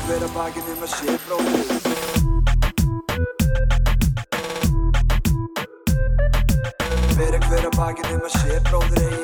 hver að baki nema sé bróðir Beri hver að baki nema sé bróðir eigi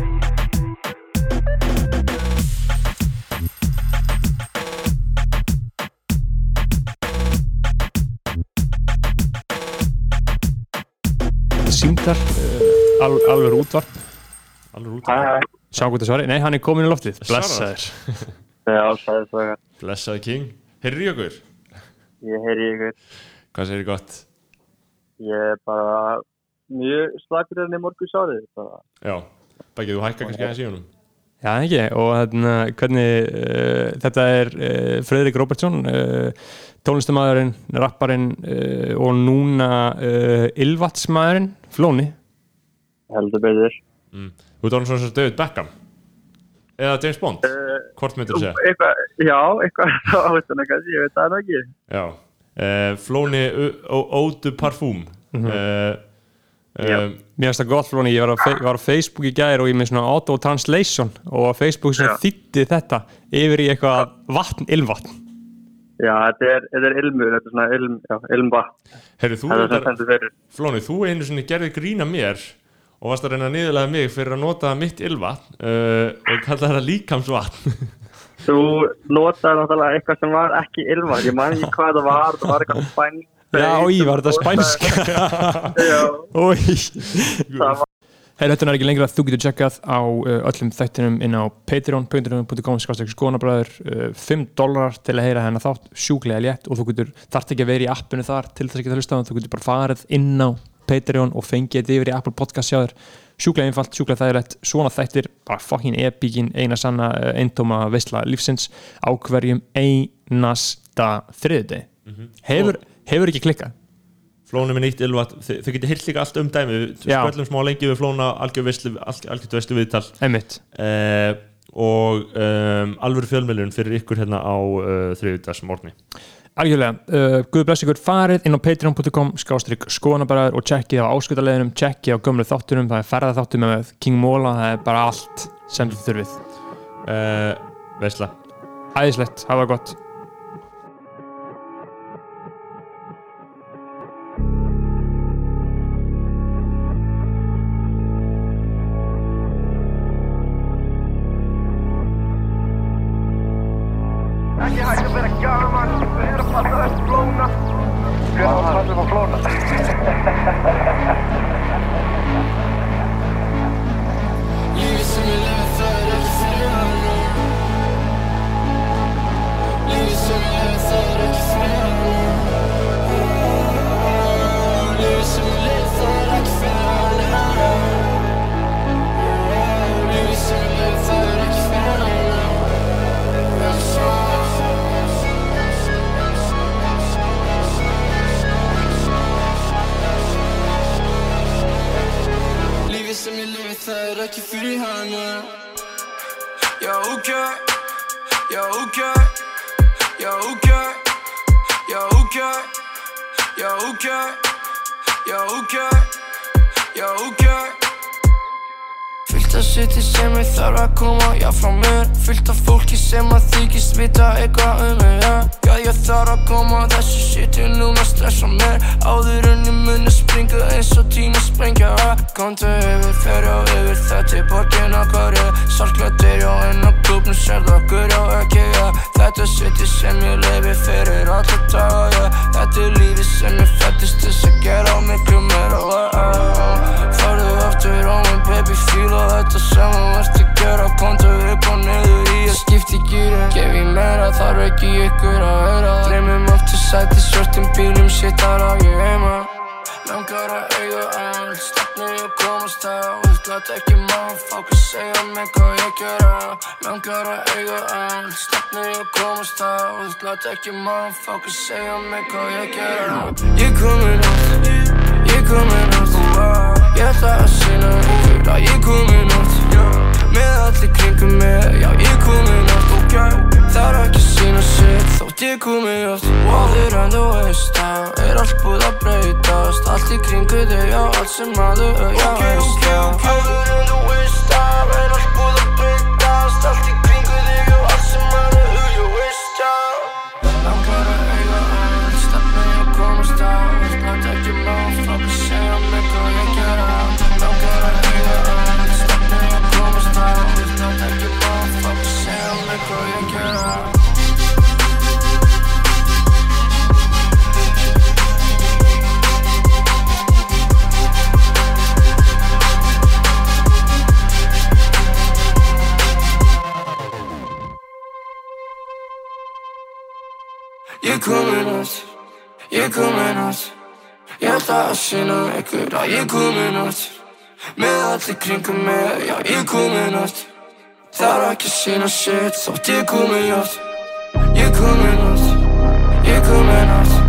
Símtal, alveg útvarp Sjá hvað það svari, nei hann komin í loftið Blessaður Já, sæði það Blessaður King, heyrir í okkur? Ég heyri í ykkur Hvað segir gott? Ég bara mjög slakur enn í morgun sárið Já, bækið þú hækka kannski aðeins í honum Já, ekki, og hvernig þetta Friðrik Róbertsson tónlistarmaðurinn, rapparinn og núna Ylvatsmaðurinn, Flóni Heldur betur Þú ert orðinn svona svo David Beckham eða James Bond, hvort myndir þú segja? Eitthvað áhutan eitthvað, ég veit það ekki Já, Flóni Eau de Parfum Mér finnst það gott Flóni, ég var á Facebook í gær og ég með svona auto-translation og á Facebook svona þýddi þetta yfir í eitthvað vatn, ilmvatn Já, þetta er ilmur, þetta er svona ilmvatn Heyrðu, Flóni, þú einu sinni gerði grína mér og varst að reyna að niðurlega mig fyrir að nota mitt ilmvatn og kalla þetta líkamsvatn Þú notaði náttúrulega eitthvað sem var ekki ilmvatn, ég man ekki hvað það var eitthvað spænsk Já, var þetta spænsk Já Hey, þetta ekki lengra, þú getur tjekkað á öllum þættinum inn á patreon.com/skoðanabræður $5 til að heyra hennar þátt, sjúklega létt og þú þarft ekki að vera í appinu þar til þess að geta hlusta þú getur bara farið inn á Patreon og fengið þetta yfir í Apple Podcast sjáður sjúklega einfalt, sjúklega þægilegt svona þættir, bara fucking epíkin eina sanna eintóma veisla lífsins á hverjum einasta þriðjudegi hefur ekki klikkað Flóni með nýtt ylvat, þau getur heyrt líka allt dæmi spöllum smá lengi við Flóna algjört veislu viðtal einmitt og alvöru fjölmiðlun fyrir ykkur hérna á þriðjudagsmorgni Algjörlega, Guð bless ykkur farið inn á patreon.com/skoðanabræður og tjekkið á áskutaleginum, tjekkið á gömlu þáttunum það ferðaþáttum með King Mola það bara allt sem þið þurfið Veisla Æðislegt, hafa það gott Ekki hægt að vera gaman, við erum að passa upp Flóna Við erum að passa upp á Flóna Lífið sem ég lefi það ekki fyrir hana Lífið sem ég lefi það ekki fyrir hana Lífið sem ég lefi það ekki fyrir hana Lífið sem ég lefi það ekki fyrir hana Lífið sem ég lifi það ekki fyrir hana Já, ok Já, ok Já, ok Já, ok Já, ok Já, ok Já, ok Fullt af shiti sem ég þarf að koma, já frá mér Fullt af fólki sem að þykist vita eitthvað mig, já Já, ég þarf að koma þessu shiti núna stressa mér Áður en ég muni springa eins og tína sprengja Komdu yfir, ferja yfir, þetta borgin okkar, já Sarklættir, já, inn á klúbnum sem okkur, já, ekki, já Þetta shiti sem ég lifi fyrir alla daga, já Þetta lífið sem ég fættist þess að gera miklu meira, Farðu aftur á mig, baby, fíla þetta sem þú ert að gera Komdu upp og niður í að skipta í gýrin Gef ég meira, þarf ekki ykkur að heyra Dreymum aftur sæti svörtum bílum, shit, þar á ég heima Langar að eiga allt, stefni og komast á Útglætt ekki motherfucker, segja mig hvað ég gera Langar að eiga allt, stefni og komast á Útglætt ekki motherfucker, segja mig hvað ég gera Ég komin átt Ég ætla að sýna ykkur að ég komin átt Með allir kringum mig, já ég komin átt Það er ekki að sýna sitt þótt ég komin átt Áður en þú veist það allt búið að breytast Allt í kringu þig, já allt sem að þú veist Áður en þú veist það allt búið að breytast Allt í kringu þig, já allt sem að þú veist ekki motherfucker segja mig hvað ég gera. Langar að eiga allt, stefni að komast á. Vilt að ekki motherfucker segja mig hvað ég gera. Ég komin út, ég komin út. Ég ætla að sýna ykkur að ég komin út. Með allir kringum mig, já ég komin út. Þarf ekki að sýna shit þótt ég komin út. Ég komin út, ég komin út.